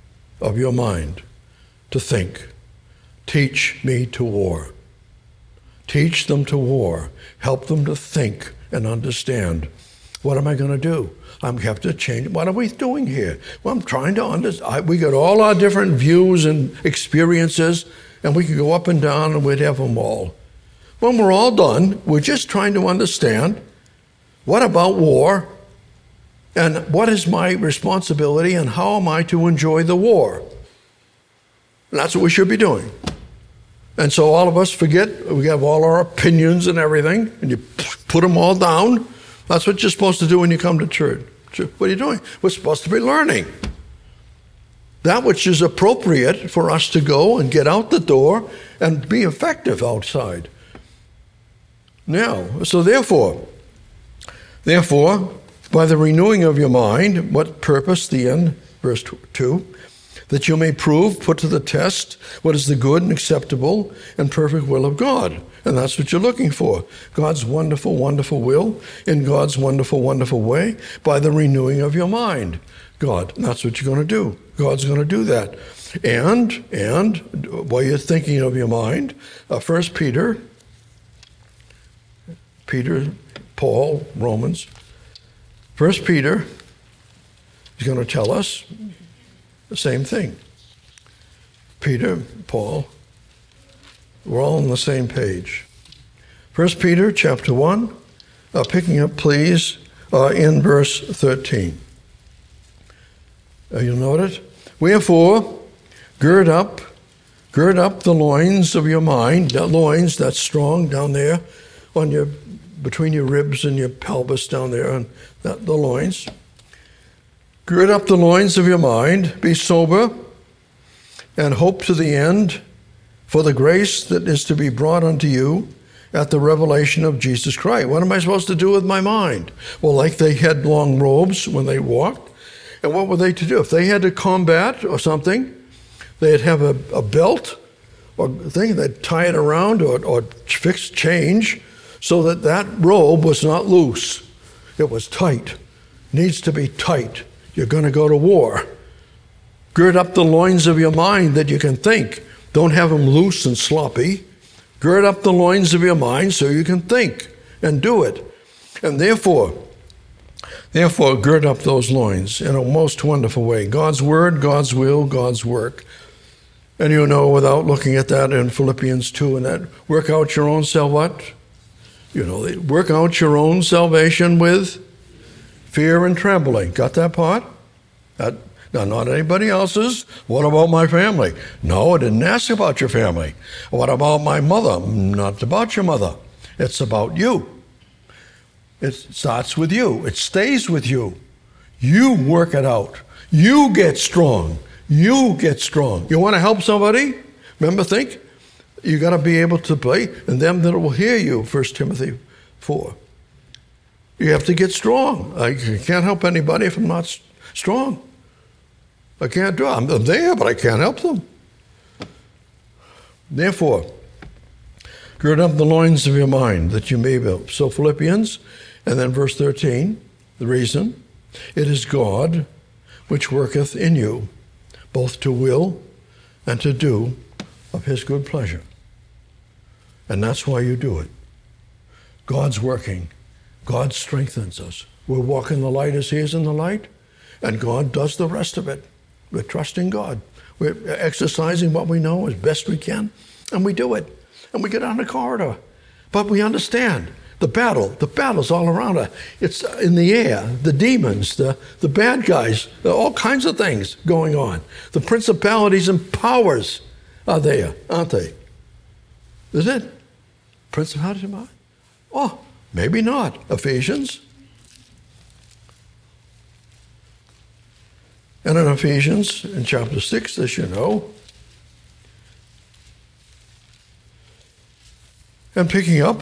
to think. Teach me to war. Teach them to war. Help them to think and understand. What am I going to do? I'm have to change. What are we doing here? Well, I'm trying to understand. We got all our different views and experiences, and we could go up and down, and we'd have them all. When we're all done, we're just trying to understand, what about war? And what is my responsibility, and how am I to enjoy the war? And that's what we should be doing. And so all of us forget, we have all our opinions and everything, and you put them all down. That's what you're supposed to do when you come to church. What are you doing? We're supposed to be learning. That which is appropriate for us to go and get out the door and be effective outside. Now, so therefore, by the renewing of your mind, what purpose? The end, verse 2, that you may prove, put to the test, what is the good and acceptable and perfect will of God. And that's what you're looking for. God's wonderful, wonderful will in God's wonderful, wonderful way by the renewing of your mind. God, and that's what you're going to do. God's going to do that. And while you're thinking of your mind, 1 Peter, Paul, Romans, 1 Peter is going to tell us the same thing. Peter, Paul, we're all on the same page. 1 Peter chapter 1, picking up, please, in verse 13. You'll note it. Wherefore, gird up the loins of your mind. That loins, that's strong down there between your ribs and your pelvis down there, and the loins. Gird up the loins of your mind, be sober, and hope to the end for the grace that is to be brought unto you at the revelation of Jesus Christ. What am I supposed to do with my mind? Well, like they had long robes when they walked. And what were they to do? If they had to combat or something, they'd have a belt or thing, they'd tie it around or change so that robe was not loose. It was tight. Needs to be tight. You're going to go to war. Gird up the loins of your mind that you can think. Don't have them loose and sloppy. Gird up the loins of your mind so you can think and do it. And therefore, gird up those loins in a most wonderful way. God's word, God's will, God's work. And you know, without looking at that in Philippians 2 and that, work out your own work out your own salvation with fear and trembling. Got that part? Now, not anybody else's. What about my family? No, I didn't ask about your family. What about my mother? Not about your mother. It's about you. It starts with you. It stays with you. You work it out. You get strong. You get strong. You want to help somebody? Remember, think. You got to be able to play, and them that will hear you, 1 Timothy 4. You have to get strong. I can't help anybody if I'm not strong. I can't do it. I'm there, but I can't help them. Therefore, gird up the loins of your mind that you may be. So Philippians, and then verse 13, the reason, it is God which worketh in you, both to will and to do of his good pleasure. And that's why you do it. God's working. God strengthens us. We're walking the light as he is in the light, and God does the rest of it. We're trusting God. We're exercising what we know as best we can, and we do it. And we get on the corridor. But we understand the battle's all around us. It's in the air, the demons, the bad guys, all kinds of things going on. The principalities and powers are there, aren't they? Is it? Principalities and powers? Oh, maybe not. Ephesians. And in Ephesians, in chapter 6, as you know, and picking up,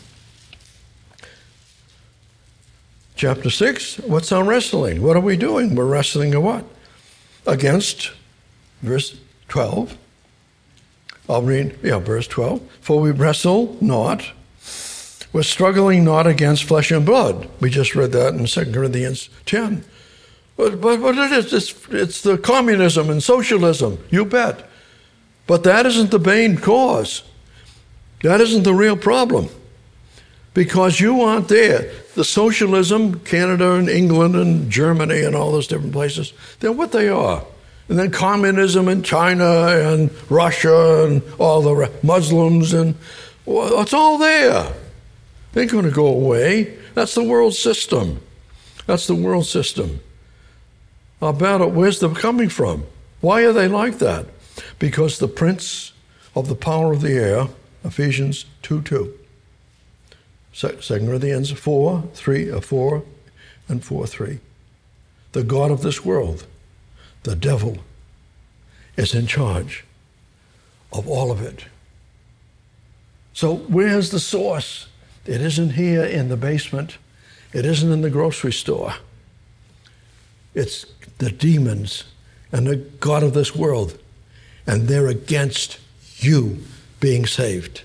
chapter 6, what's our wrestling? What are we doing? We're wrestling a what? Against, verse 12. I'll read, verse 12. For we wrestle not. We're struggling not against flesh and blood. We just read that in 2 Corinthians 10. But what it is, it's the communism and socialism, you bet. But that isn't the main cause. That isn't the real problem. Because you aren't there. The socialism, Canada and England and Germany and all those different places, they're what they are. And then communism in China and Russia and all the Muslims, and well, it's all there. They ain't going to go away. That's the world system. That's the world system. Our battle, where's them coming from? Why are they like that? Because the prince of the power of the air, Ephesians 2:2. 2 Corinthians 4 and 4:3. The God of this world, the devil, is in charge of all of it. So where's the source? It isn't here in the basement. It isn't in the grocery store. It's the demons and the God of this world, and they're against you being saved.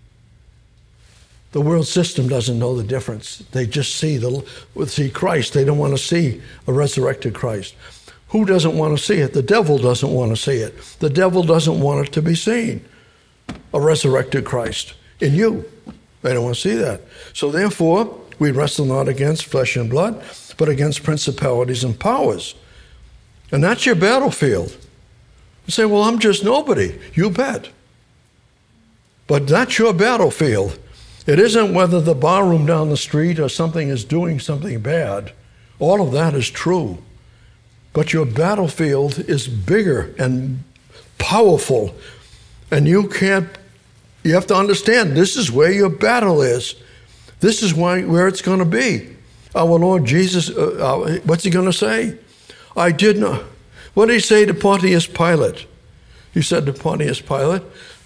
The world system doesn't know the difference. They just see Christ. They don't want to see a resurrected Christ. Who doesn't want to see it? The devil doesn't want to see it. The devil doesn't want it to be seen, a resurrected Christ in you. They don't want to see that. So therefore, we wrestle not against flesh and blood, but against principalities and powers. And that's your battlefield. You say, well, I'm just nobody. You bet. But that's your battlefield. It isn't whether the barroom down the street or something is doing something bad. All of that is true. But your battlefield is bigger and powerful. And you have to understand, this is where your battle is. This is where it's going to be. Our Lord Jesus, what's he going to say? I did not. What did he say to Pontius Pilate? He said to Pontius Pilate,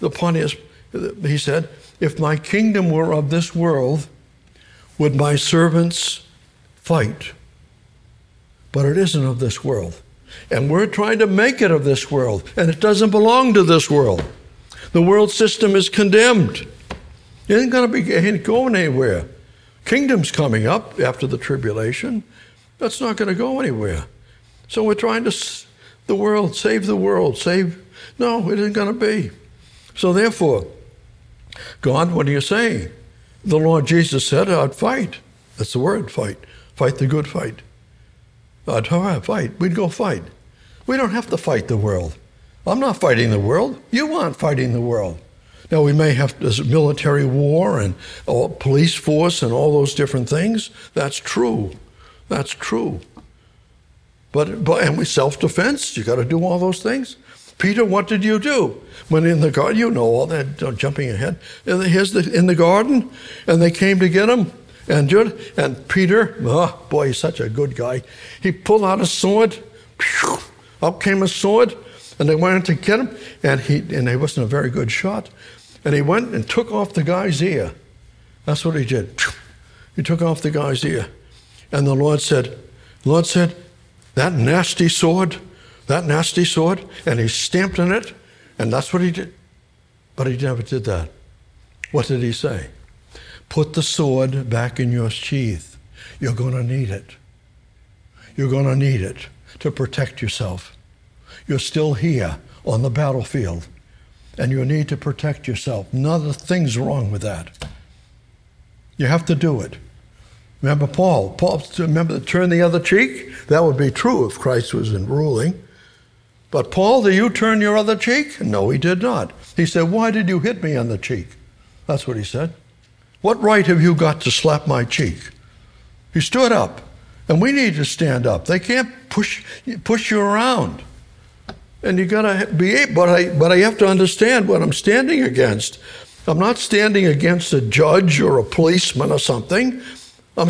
he said, if my kingdom were of this world, would my servants fight? But it isn't of this world. And we're trying to make it of this world, and it doesn't belong to this world. The world system is condemned. It ain't going anywhere. Kingdom's coming up after the tribulation. That's not going to go anywhere. So we're trying to save the world, No, it isn't going to be. So therefore, God, what are you saying? The Lord Jesus said, I'd fight. That's the word, fight. Fight the good fight. I'd fight. We'd go fight. We don't have to fight the world. I'm not fighting the world. You aren't fighting the world. Now, we may have this military war and police force and all those different things. That's true. That's true. But and we self-defense. You got to do all those things. Peter, what did you do when in the garden? You know all that. Jumping ahead. In the garden, and they came to get him. And Peter, oh boy, he's such a good guy. He pulled out a sword. Up came a sword, and they went to get him. And he wasn't a very good shot. And he went and took off the guy's ear. That's what he did. He took off the guy's ear. And the Lord said, that nasty sword, and he stamped on it, and that's what he did. But he never did that. What did he say? Put the sword back in your sheath. You're going to need it. You're going to need it to protect yourself. You're still here on the battlefield, and you need to protect yourself. Nothing's wrong with that. You have to do it. Remember Paul, remember to turn the other cheek? That would be true if Christ was in ruling. But Paul, did you turn your other cheek? No, he did not. He said, why did you hit me on the cheek? That's what he said. What right have you got to slap my cheek? He stood up, and we need to stand up. They can't push you around. And you got to be, but I have to understand what I'm standing against. I'm not standing against a judge or a policeman or something. I'm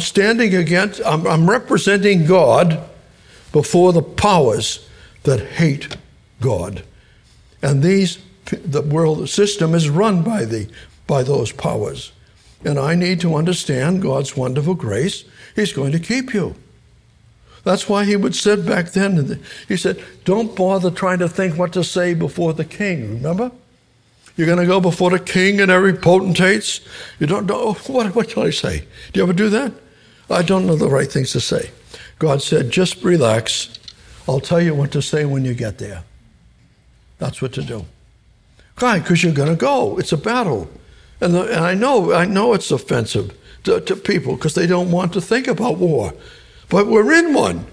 representing God before the powers that hate God. And the world system is run by those powers. And I need to understand God's wonderful grace. He's going to keep you. That's why he would say back then, he said, don't bother trying to think what to say before the king, remember? You're going to go before the king and every potentates. You don't know, what shall I say? Do you ever do that? I don't know the right things to say. God said, just relax. I'll tell you what to say when you get there. That's what to do. Why? Because you're going to go. It's a battle. And I know it's offensive to people because they don't want to think about war. But we're in one.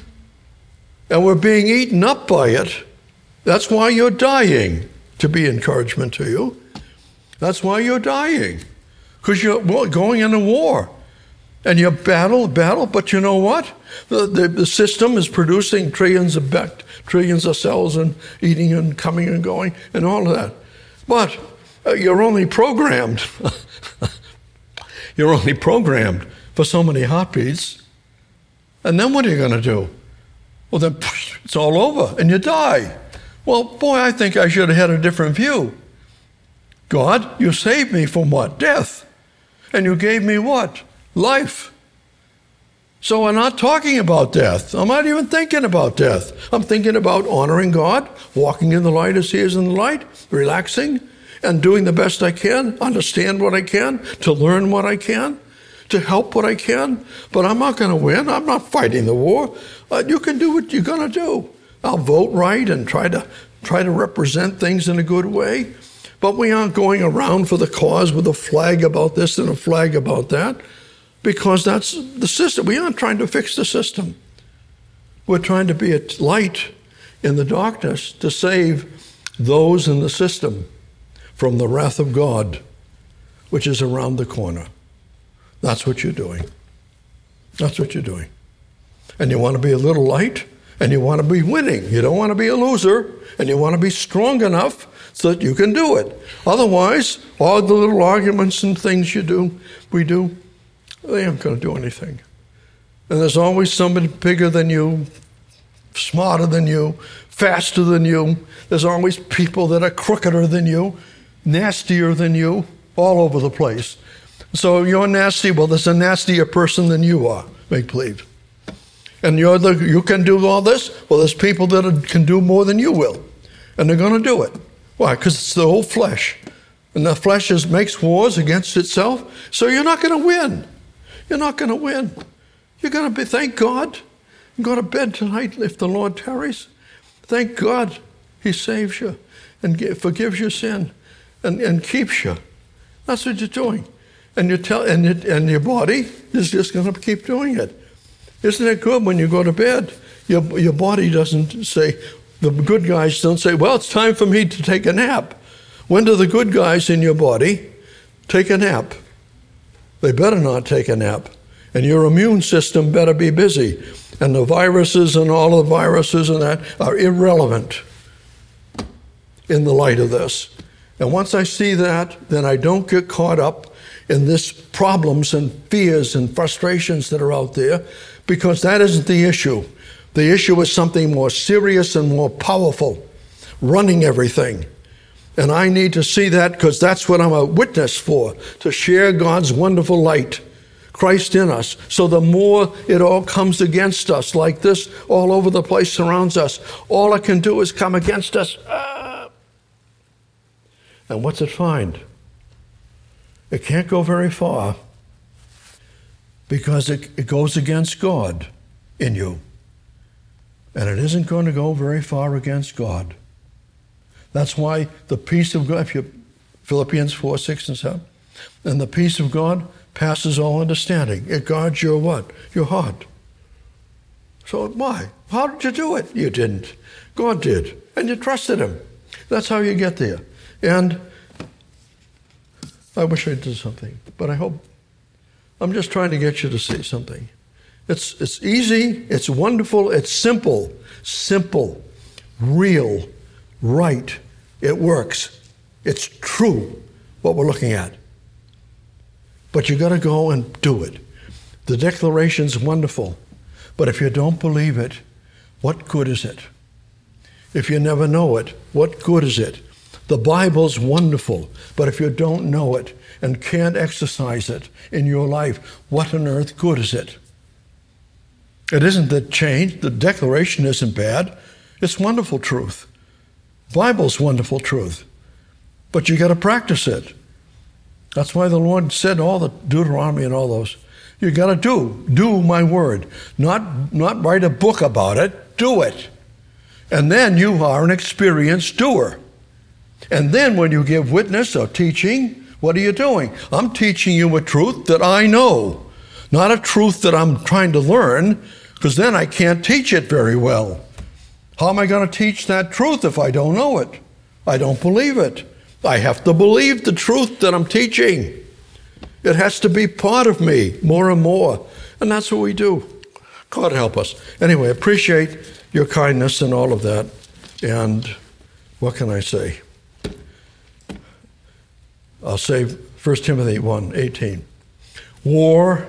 And we're being eaten up by it. That's why you're dying, to be encouragement to you. That's why you're dying. Because you're going into war. And you battle, but you know what? The system is producing trillions of cells and eating and coming and going and all of that. But you're only programmed. You're only programmed for so many heartbeats. And then what are you going to do? Well, then it's all over and you die. Well, boy, I think I should have had a different view. God, you saved me from what? Death. And you gave me what? Life. So I'm not talking about death. I'm not even thinking about death. I'm thinking about honoring God, walking in the light as he is in the light, relaxing, and doing the best I can, understand what I can, to learn what I can, to help what I can. But I'm not going to win. I'm not fighting the war. You can do what you're going to do. I'll vote right and try to represent things in a good way. But we aren't going around for the cause with a flag about this and a flag about that, because that's the system. We aren't trying to fix the system. We're trying to be a light in the darkness to save those in the system from the wrath of God, which is around the corner. That's what you're doing. That's what you're doing. And you want to be a little light, And you want to be winning. You don't want to be a loser. And you want to be strong enough so that you can do it. Otherwise, all the little arguments and things we do, they aren't going to do anything. And there's always somebody bigger than you, smarter than you, faster than you. There's always people that are crookeder than you, nastier than you, all over the place. So you're nasty. Well, there's a nastier person than you are, make believe. And you can do all this. Well, there's people that can do more than you will. And they're going to do it. Why? Because it's the whole flesh. And the flesh makes wars against itself. So you're not going to win. You're not going to win. You're going to thank God. You go to bed tonight if the Lord tarries. Thank God he saves you and forgives your sin and keeps you. That's what you're doing. And your body is just going to keep doing it. Isn't it good when you go to bed? Your body doesn't say, the good guys don't say, well, it's time for me to take a nap. When do the good guys in your body take a nap? They better not take a nap. And your immune system better be busy. And the viruses and all the viruses and that are irrelevant in the light of this. And once I see that, then I don't get caught up in this problems and fears and frustrations that are out there, because that isn't the issue. The issue is something more serious and more powerful, running everything. And I need to see that because that's what I'm a witness for, to share God's wonderful light, Christ in us. So the more it all comes against us like this, all over the place surrounds us, all it can do is come against us. And what's it find? It can't go very far because it goes against God in you. And it isn't going to go very far against God. That's why the peace of God, Philippians 4, 6, and 7, and the peace of God passes all understanding. It guards your what? Your heart. So why? How did you do it? You didn't. God did. And you trusted him. That's how you get there. And I wish I did something, but I hope. I'm just trying to get you to see something. It's easy, it's wonderful, it's simple, real, right. It works. It's true, what we're looking at. But you got to go and do it. The declaration's wonderful, but if you don't believe it, what good is it? If you never know it, what good is it? The Bible's wonderful, but if you don't know it and can't exercise it in your life, what on earth good is it? It isn't the change. The declaration isn't bad. It's wonderful truth. Bible's wonderful truth. But you got to practice it. That's why the Lord said all the Deuteronomy and all those. You got to do my word. Not write a book about it. Do it. And then you are an experienced doer. And then when you give witness or teaching, what are you doing? I'm teaching you a truth that I know, not a truth that I'm trying to learn, because then I can't teach it very well. How am I going to teach that truth if I don't know it? I don't believe it. I have to believe the truth that I'm teaching. It has to be part of me more and more. And that's what we do. God help us. Anyway, appreciate your kindness and all of that. And what can I say? I'll say 1 Timothy 1:18. War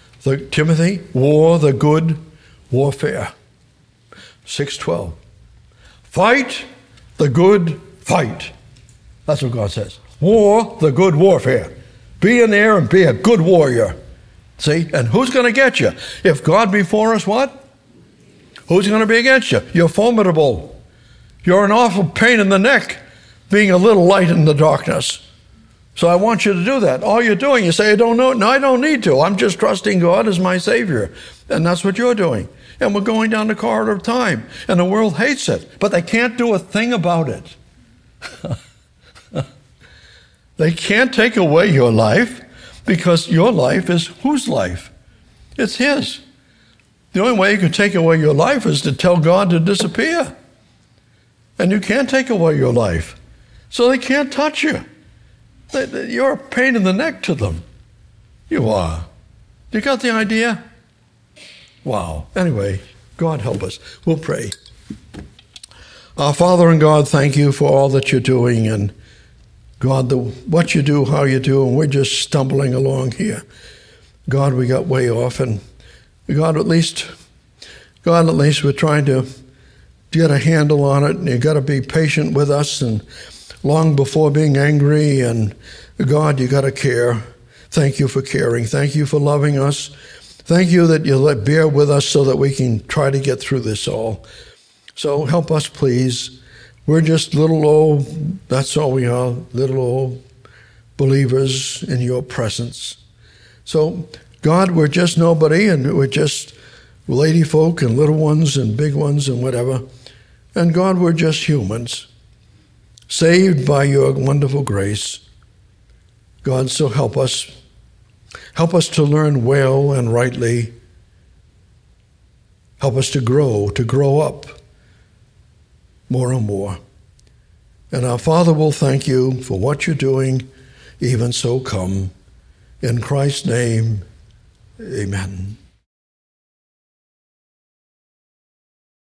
the good warfare. 6:12. Fight the good fight. That's what God says. War the good warfare. Be in there and be a good warrior. See? And who's going to get you? If God be for us, what? Who's going to be against you? You're formidable. You're an awful pain in the neck being a little light in the darkness. So I want you to do that. All you're doing, you say, I don't know. No, I don't need to. I'm just trusting God as my Savior. And that's what you're doing. And we're going down the corridor of time. And the world hates it. But they can't do a thing about it. They can't take away your life because your life is whose life? It's His. The only way you can take away your life is to tell God to disappear. And you can't take away your life. So they can't touch you. You're a pain in the neck to them. You are. You got the idea? Wow. Anyway, God help us. We'll pray. Our Father and God, thank you for all that you're doing, and God, what you do, how you do, and we're just stumbling along here. God, we got way off, and God, at least we're trying to get a handle on it, and you got to be patient with us, and long before being angry, and God, you got to care. Thank you for caring. Thank you for loving us. Thank you that you bear with us so that we can try to get through this all. So help us, please. We're just little old, that's all we are, little old believers in your presence. So, God, we're just nobody, and we're just lady folk and little ones and big ones and whatever. And God, we're just humans, saved by your wonderful grace. God, so help us. Help us to learn well and rightly. Help us to grow up more and more. And our Father will thank you for what you're doing. Even so, come. In Christ's name, amen.